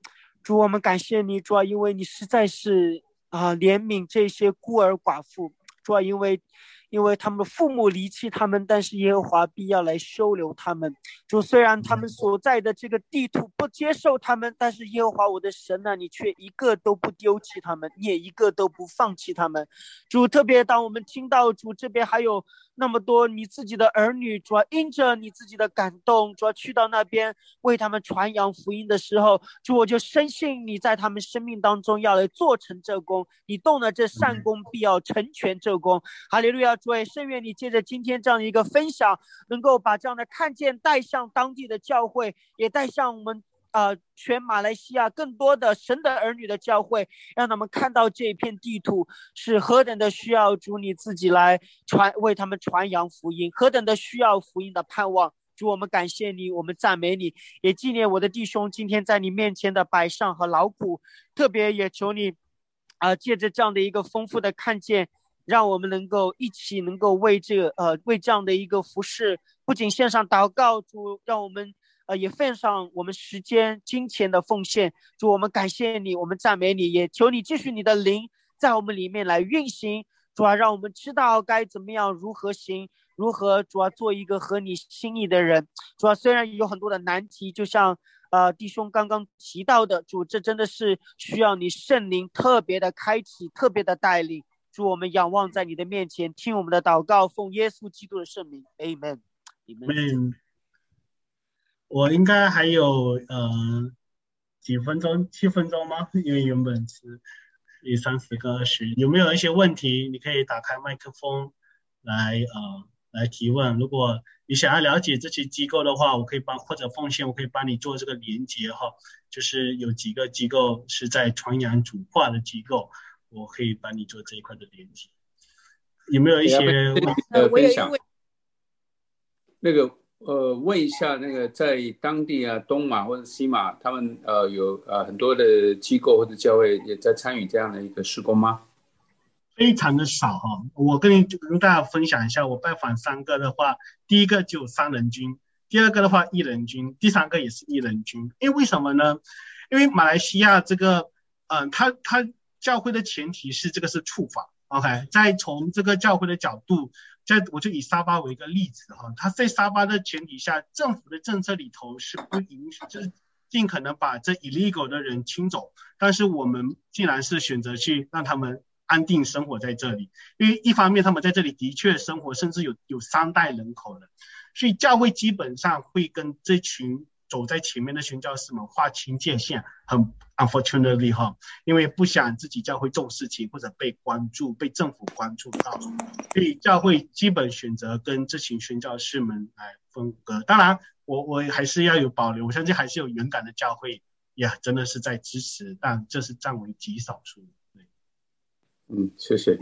主，我们感谢你，主啊，因为你实在是怜悯这些孤儿寡妇，主啊，因为他们的父母离弃他们，但是耶和华必要来收留他们。主，虽然他们所在的这个地土不接受他们，但是耶和华我的神啊，你却一个都不丢弃他们，你也一个都不放弃他们。主，特别当我们听到主这边还有那么多你自己的儿女，主要因着你自己的感动，主要去到那边为他们传扬福音的时候，主，我就深信你在他们生命当中要来做成这功，你动了这善功，必要成全这功。哈利路亚！主，也甚愿你借着今天这样的一个分享，能够把这样的看见带向当地的教会，也带向我们全马来西亚更多的神的儿女的教会，让他们看到这一片地土是何等的需要主你自己来为他们传扬福音，何等的需要福音的盼望。主，我们感谢你，我们赞美你，也纪念我的弟兄今天在你面前的摆上和劳苦，特别也求你借着这样的一个丰富的看见，让我们能够一起能够为这样的一个服事，不仅献上祷告，主让我们也奉上我们时间金钱的奉献。主，我们感谢你，我们赞美你，也求你继续你的灵在我们里面来运行。主要让我们知道该怎么样如何行，如何主要做一个合你心意的人。主要虽然有很多的难题，就像弟兄刚刚提到的，主，这真的是需要你圣灵特别的开启，特别的带领。主，我们仰望在你的面前，听我们的祷告，奉耶稣基督的圣名 ，Amen。 我应该还有几分钟，7分钟吗？因为原本是30跟20，有没有一些问题？你可以打开麦克风来提问。如果你想要了解这些机构的话，我可以或者奉献，我可以帮你做这个连结哈。就是有几个机构是在传扬主话的机构，我可以帮你做这一块的连结。有没有一些分享？那个问一下，那个在当地东马或者西马，他们有很多的机构或者教会也在参与这样的一个事工吗？ 非常的少哈。我跟大家分享一下，我拜访3个的话，第一个就有3人军，第二个的话1人军，第3个也是1人军。因为什么呢？因为马来西亚这个它教会的前提是这个是处罚 ，OK， 再从这个教会的角度，我就以沙巴为一个例子哈，它在沙巴的前提下，政府的政策里头是不允许，就是尽可能把这 illegal 的人清走，但是我们竟然是选择去让他们安定生活在这里，因为一方面他们在这里的确生活，甚至有3代人口了，所以教会基本上会跟这群走在前面的宣教士们划清界限，很 unfortunately 哈，因为不想自己教会重事情或者被政府关注到，所以教会基本选择跟这群宣教士们来分割。当然我还是要有保留，我相信还是有勇敢的教会也真的是在支持，但这是占为极少数。 谢谢。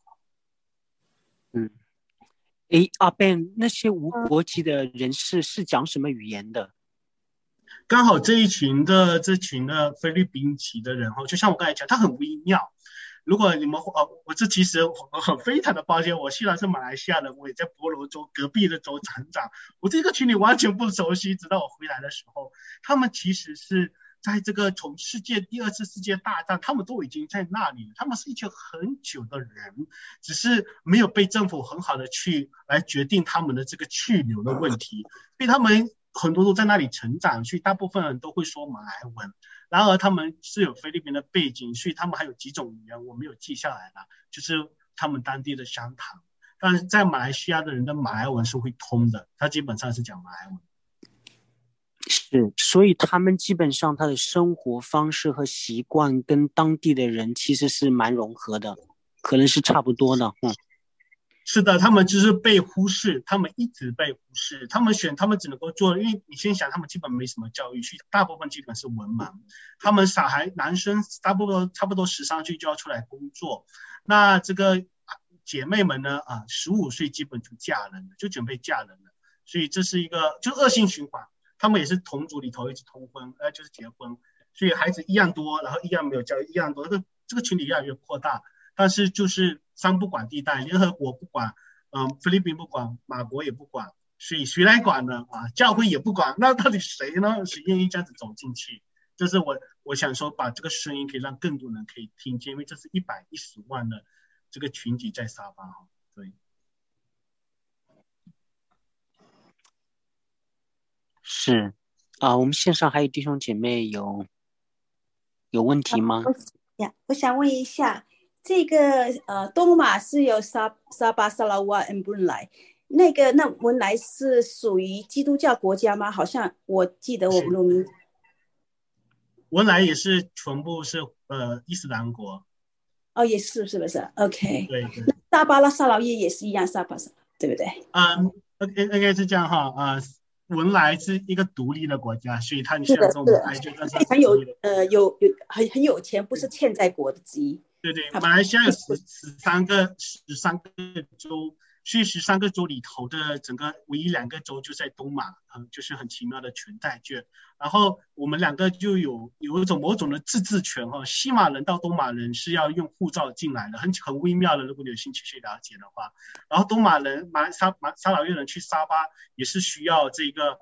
阿 Ben， 那些无国籍的人士是讲什么语言的？ 刚好这群的菲律宾籍的人就像我刚才讲，他很微妙。如果你们我这其实很非常的抱歉，我虽然是马来西亚人，我也在婆罗洲隔壁的州成长，我这个群里完全不熟悉，直到我回来的时候，他们其实是在这个从第2次世界大战，他们都已经在那里了，他们是一群很久的人，只是没有被政府很好的来决定他们的这个去留的问题，所以他们很多都在那里成长，所以大部分人都会说马来文。然而他们是有菲律宾的背景，所以他们还有几种语言我没有记下来了，就是他们当地的乡谈。但是在马来西亚的人的马来文是会通的，他基本上是讲马来文。 是，所以他们基本上他的生活方式和习惯跟当地的人其实是蛮融合的，可能是差不多的。 是的，他们就是被忽视，他们一直被忽视，他们只能够做，因为你先想他们基本没什么教育，大部分基本是文盲，他们男生差不多13岁就要出来工作，那这个姐妹们呢15岁基本就嫁人了，就准备嫁人了，所以这是一个就恶性循环，他们也是同族里头一直通婚就是结婚，所以孩子一样多，然后一样没有教育一样多，这个群体越来越扩大，但是就是三不管地带，联合国不管，菲律宾不管，马国也不管，所以谁来管呢？教会也不管，那到底谁呢？谁愿意这样子走进去？ 这是我想说，把这个声音可以让更多人可以听见，因为这是110万的这个群体在沙巴哈。对， 是啊，我们线上还有弟兄姐妹有问题吗？ 我想问一下，这个东马是有沙巴、沙拉瓦和文莱，那文莱是属于基督教国家吗？好像我记得我们文莱也是全部是伊斯兰国。 哦，也是不是 ？OK。 对对。 那沙巴拉沙劳越也是一样，沙巴对不对？ 应该是这样哈文莱是一个独立的国家，所以它现在跟我们挨着，但是很很有钱，不是欠债国的之一。 对对，马来西亚有13个州，所以13个州里头的整个唯一2个州就在东马，就是很奇妙的全代券。然后我们2个就有一种某种的自治权哈，西马人到东马人是要用护照进来的，很微妙的，如果你有兴趣去了解的话。然后东马人沙劳越人去沙巴也是需要这个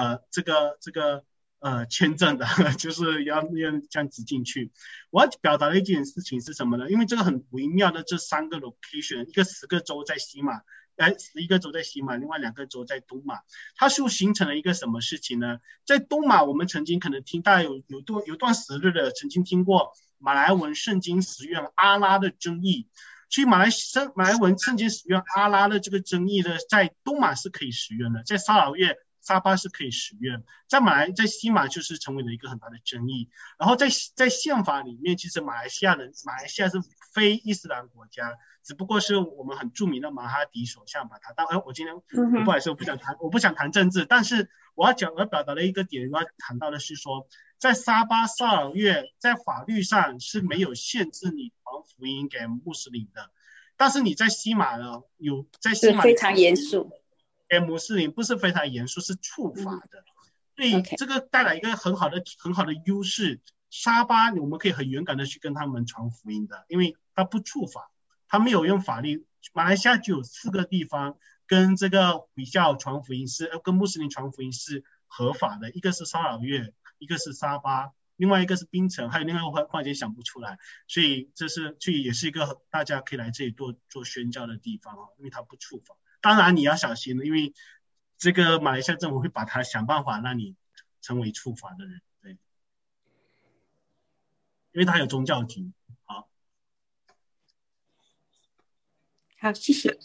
签证的，就是要这样子进去。我要表达的一件事情是什么呢？因为这个很微妙的这3个 location， 一个10个州在西马，11个州在西马，另外2个州在东马，它就形成了一个什么事情呢？在东马，我们曾经可能听到有段时日的曾经听过马来文圣经使用阿拉的争议。所以马来文圣经使用阿拉的这个争议呢，在东马是可以使用的，在沙劳越沙巴是可以使用，在西马就是成为了一个很大的争议。然后在宪法里面，其实马来西亚是非伊斯兰国家，只不过是我们很著名的马哈迪首相把它当我今天不好意思，我不想谈政治，但是我要表达的一个点，我要谈到的是说，在沙巴沙劳越在法律上是没有限制你传福音给穆斯林的，但是你在西马呢，在西马非常严肃。 给穆斯林不是非常严肃，是处罚的，所以这个带来一个很好的优势。沙巴我们可以很勇敢的去跟他们传福音的，因为他不处罚，他没有用法律。马来西亚就有4个地方跟这个比较传福音跟穆斯林传福音是合法的，一个是沙劳越，一个是沙巴，另外一个是槟城，还有另外一个环节想不出来，所以也是一个大家可以来这里做宣教的地方，因为他不处罚。当然你要小心，因为这个马来西亚政府会把它想办法让你成为处罚的人，对，因为他有宗教局。 好，谢谢。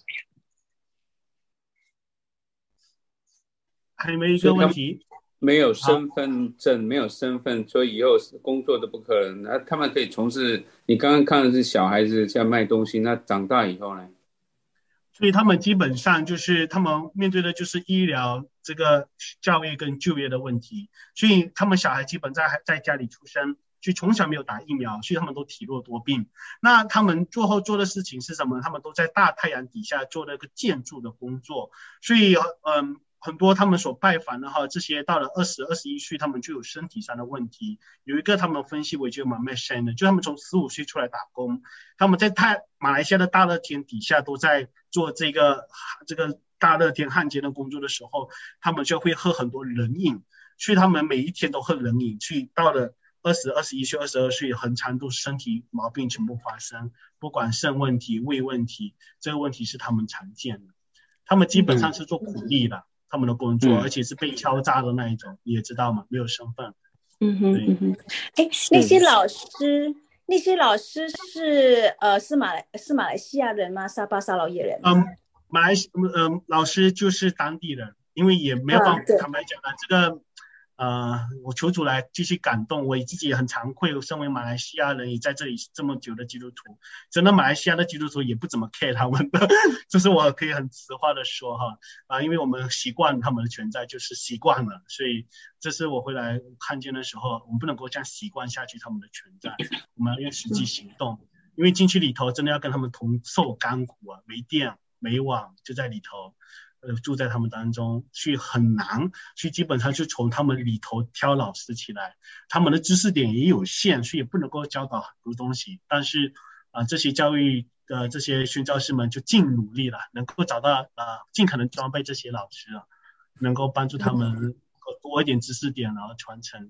还有没有一个问题？ 没有身份证，没有身份，所以以后工作都不可能。那他们可以从事，你刚刚看的是小孩子在卖东西，那长大以后呢？ 所以他们基本上就是他们面对的就是医疗、这个教育跟就业的问题，所以他们小孩基本在家里出生，所以从小没有打疫苗，所以他们都体弱多病。那他们最后做的事情是什么？他们都在大太阳底下做那个建筑的工作，所以很多他们所拜访的这些到了20、21岁，他们就有身体上的问题。有一个他们分析我觉得蛮卖身的，就他们从15岁出来打工，他们在马来西亚的大热天底下都在做这个大热天焊接的工作的时候，他们就会喝很多冷饮，所以他们每一天都喝冷饮，所以到了20、21岁、22岁，很长度身体毛病全部发生，不管肾问题、胃问题，这个问题是他们常见的。他们基本上是做苦力的。他们的工作，而且是被敲诈的那一种，你也知道吗？没有身份。 那些老师是马来西亚人吗？沙巴沙劳越人？ 老师就是当地人，因为也没有办法，坦白讲这个我求主来继续感动，我自己也很惭愧，身为马来西亚人，也在这里这么久的基督徒，真的马来西亚的基督徒也不怎么 care 他们的，这是我可以很实话的说因为我们习惯他们的存在，就是习惯了，所以这是我回来看见的时候，我们不能够这样习惯下去他们的存在，我们要用实际行动，因为进去里头真的要跟他们同受甘苦没电没网，就在里头住在他们当中，去很难，去基本上就从他们里头挑老师起来，他们的知识点也有限，所以也不能够教导很多东西，但是这些教育的这些宣教师们就尽努力了，能够找到尽可能装备这些老师能够帮助他们多一点知识点，然后传承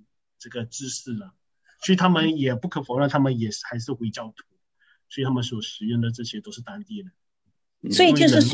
这个知识了，所以他们也不可否认，他们也还是回教徒，所以他们所使用的这些都是当地人。 所以就是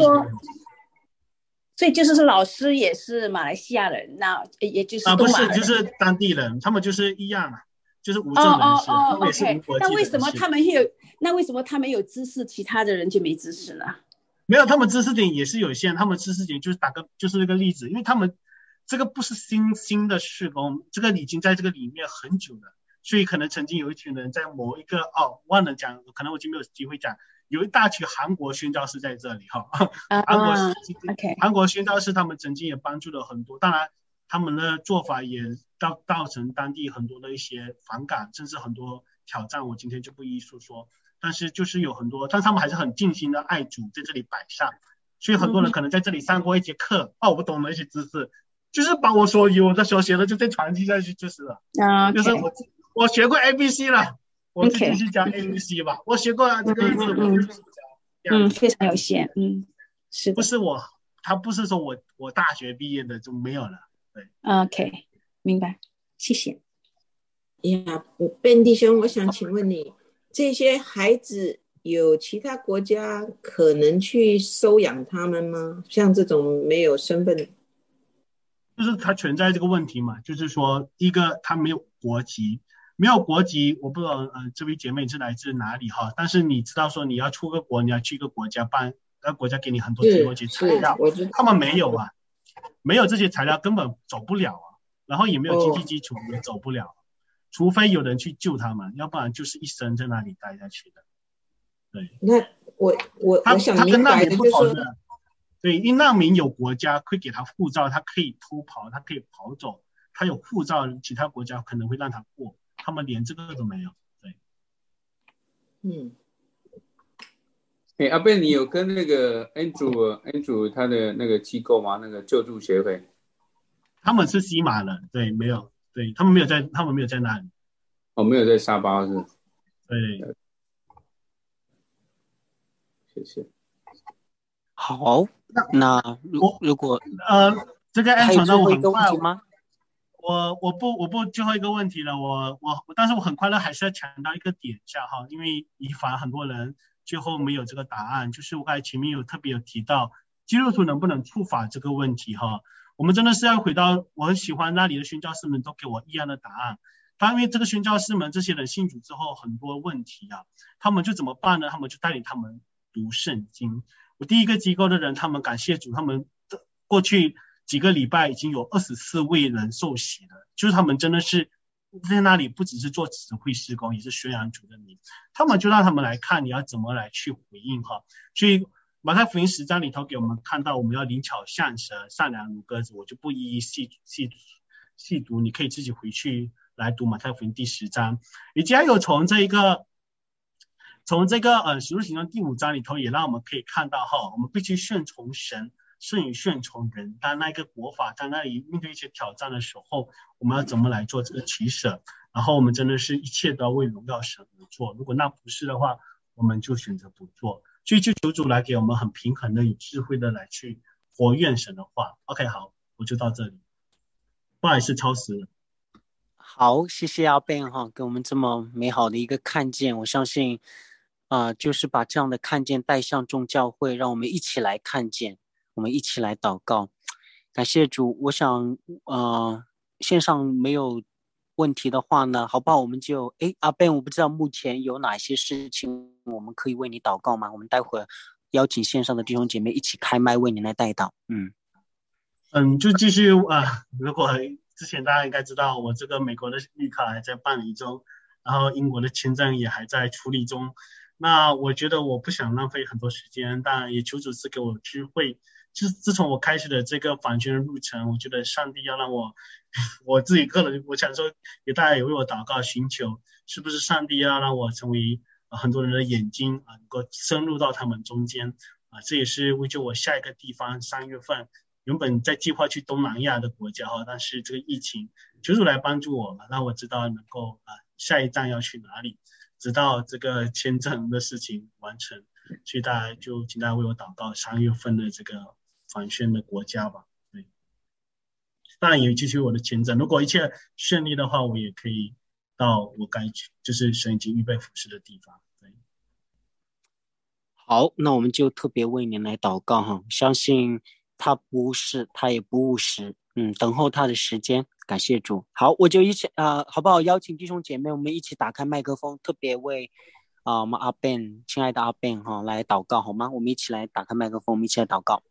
说老师也是马来西亚人，那也就是东马人。 不是，就是当地人，他们就是一样啊，就是无证人士，他们也是无国籍的人士。 那为什么他们有知识，其他的人就没知识呢？ 没有，他们知识点也是有限，他们知识点就是就是那个例子，因为他们这个不是新的事工，这个已经在这个里面很久了，所以可能曾经有一群人在某一个忘了讲，可能我已经没有机会讲，有一大群韩国宣教士在这里哈，韩国宣教士他们曾经也帮助了很多，当然他们的做法也造成当地很多的一些反感，甚至很多挑战，我今天就不一一述说，但是就是有很多，但他们还是很尽心的爱主在这里摆上，所以很多人可能在这里上过一节课，我不懂的一些知识，就是把我所有的所学的就再传递下去就是了。就是我学过 ABC 了，我就继续讲 ABC 吧。我学过这个字， 非常有限，是的。 不是他不是说我大学毕业的就没有了，对。 OK， 明白，谢谢。 Ben弟兄，我想请问你，这些孩子有其他国家可能去收养他们吗？像这种没有身份， 就是他存在这个问题嘛，就是说第一个他没有国籍，我不知道这位姐妹是来自哪里哈，但是你知道说你要出个国，你要去一个国家办，那国家给你很多提供一些材料，他们没有啊，没有这些材料根本走不了啊，然后也没有经济基础也走不了，除非有人去救他们，要不然就是一生在那里待下去的。对， 那我想明白的就是说， 对，因难民有国家会给他护照，他可以偷跑，他可以跑走，他有护照，其他国家可能会让他过，他们连这个都没有。 对，阿贝，你有跟那个 Andrew 他的那个机构吗？那个救助协会？ 他们是西马人，对，没有，对，他们没有在那里。 没有在沙巴是？ 对。 谢谢。 好，那如果这个安传到我很快吗？ 我不最后一个问题了，但是我很快乐还是要强调一个点下哈，因为以防很多人最后没有这个答案，就是我刚才前面特别有提到基督徒能不能触法这个问题哈，我们真的是要回到我很喜欢那里的宣教士们都给我一样的答案，因为这个宣教士们这些人信主之后很多问题啊，他们就怎么办呢？他们就带领他们读圣经。我第一个机构的人，他们感谢主，他们过去几个礼拜已经有24位人受洗了，就是他们真的是在那里不只是做指挥事工，也是宣扬主的名，他们就让他们来看你要怎么来去回应哈。所以马太福音10章里头给我们看到我们要灵巧像蛇，善良如鸽子，我就不一一细读，你可以自己回去来读马太福音第10章。以及还有从这个使徒行传第5章里头也让我们可以看到哈，我们必须顺从神胜于顺从人，当那个国法在那里面对一些挑战的时候，我们要怎么来做这个取舍，然后我们真的是一切都要为荣耀神而做，如果那不是的话我们就选择不做，所以就求主来给我们很平衡的有智慧的来去活愿神的话。 OK， 好，我就到这里，不好意思超时了。 好，谢谢阿 Ben 哈，给我们这么美好的一个看见，我相信就是把这样的看见带向众教会，让我们一起来看见，我们一起来祷告。感谢主，我想线上没有问题的话呢，好不好，我们就阿 Ben， 我不知道目前有哪些事情我们可以为你祷告吗？我们待会儿邀请线上的弟兄姐妹一起开麦为你来代祷。 就继续如果之前大家应该知道我这个美国的绿卡还在办理中，然后英国的签证也还在处理中，那我觉得我不想浪费很多时间，但也求主赐给我智慧，就是自从我开始的这个反宣的路程，我觉得上帝要让我自己个人，我想说也大家也为我祷告寻求，是不是上帝要让我成为很多人的眼睛能够深入到他们中间这也是为就我下一个地方3月份原本在计划去东南亚的国家但是这个疫情求主来帮助我让我知道能够下一站要去哪里，直到这个签证的事情完成，所以请大家为我祷告3月份的这个反宣的国家吧。对， 当然也继续我的签证。如果一切顺利的话，我也可以到我该去，就是神已经预备服侍的地方。对。 好，那我们就特别为您来祷告哈，相信他不误事，他也不误时，等候他的时间，感谢主。好，我就好不好？邀请弟兄姐妹，我们一起打开麦克风，特别为我们阿 Ben， 亲爱的阿 Ben 哈来祷告好吗？我们一起来打开麦克风，我们一起来祷告。